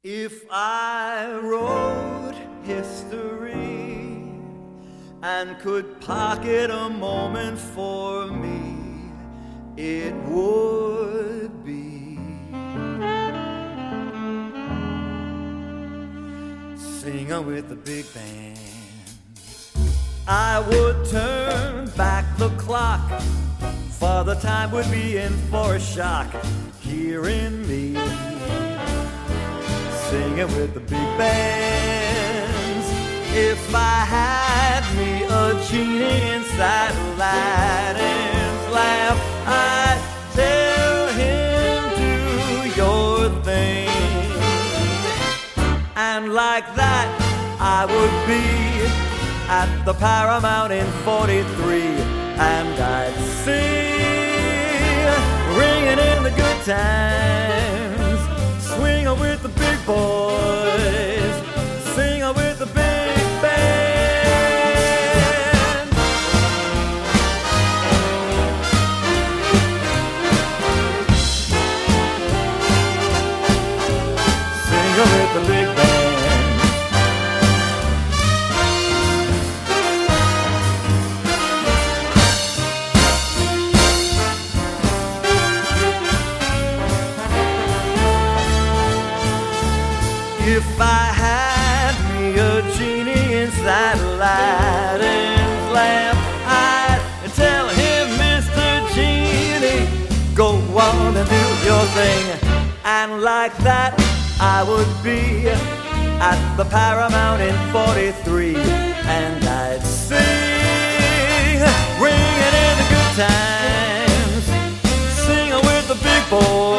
If I wrote history and could pocket a moment for me, it would be singing with the big band. I would turn back the clock, for the time would be in for a shock, hearing me singing with the big bands. If I had me a genie inside Aladdin's lamp, I'd tell him, do your thing. And like that, I would be at the Paramount in 43, and I'd sing, ringing in the good times, swinging with the big boys, singing with the big band. Singing with the big band. If I had me a genie inside Aladdin's lamp, I'd tell him, Mr. Genie, go on and do your thing. And like that, I would be at the Paramount in 43, and I'd sing, ringing in the good times, singing with the big boys.